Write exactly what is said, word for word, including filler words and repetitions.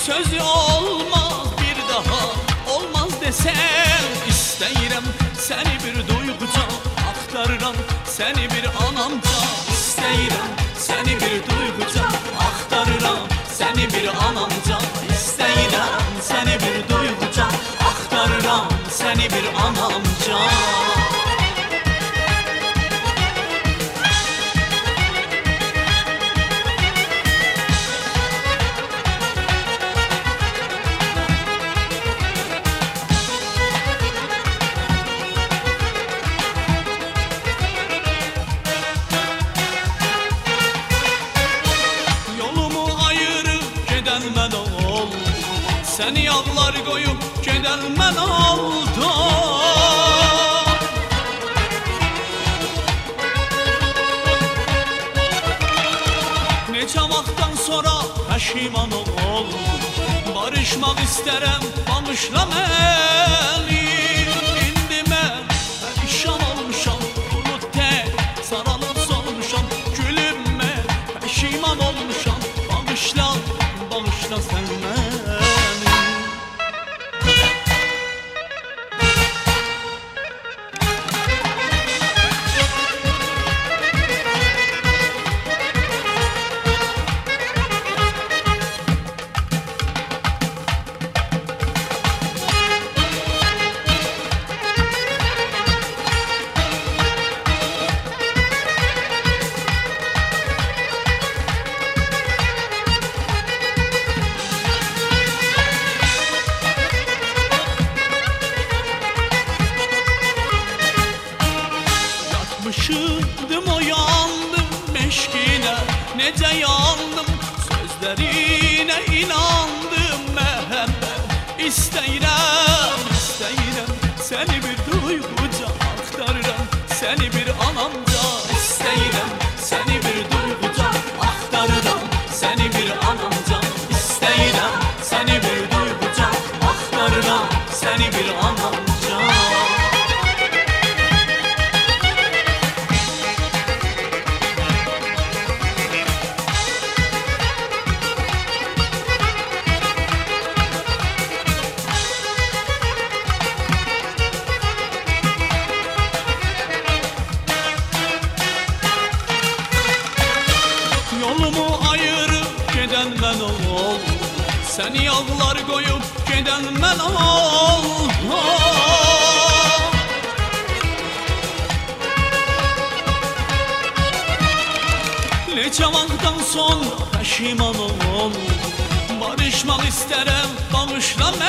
sözü olmaz bir daha olmaz desen istəyirəm səni bir duyğuca axtarıram səni bir anamca istəyirəm səni bir duyğuca axtarıram səni bir anamca istəyirəm səni bir duyğuca axtarıram səni bir anamca. Mən ol, səni yağlar qoyub gedən mən oldum. Neçə vaxtdan sonra pəşiman ol, barışmaq istərəm, bağışla məni. İndi mən pərişan olmuşam, bulud tək saralıb solmuşam, gülüm mən pəşiman olmuşam, bağışla bağışla sen beni. Yatmışım oyandım meşkine necə yandım sözlerine inandım məhəbbət istəyirəm istəyirəm səni bir duyğuca axtarıram səni bir anamca istəyirəm səni bir duyğuca axtarıram səni bir anamca istəyirəm səni bir duyğuca axtarıram səni bir anamca. Yolumu ayırıp gedən mən ol, səni yağlar qoyub gedən mən ol. Neçə vaxtdan sonra pəşiman ol, barışmaq istərəm, bağışla məni.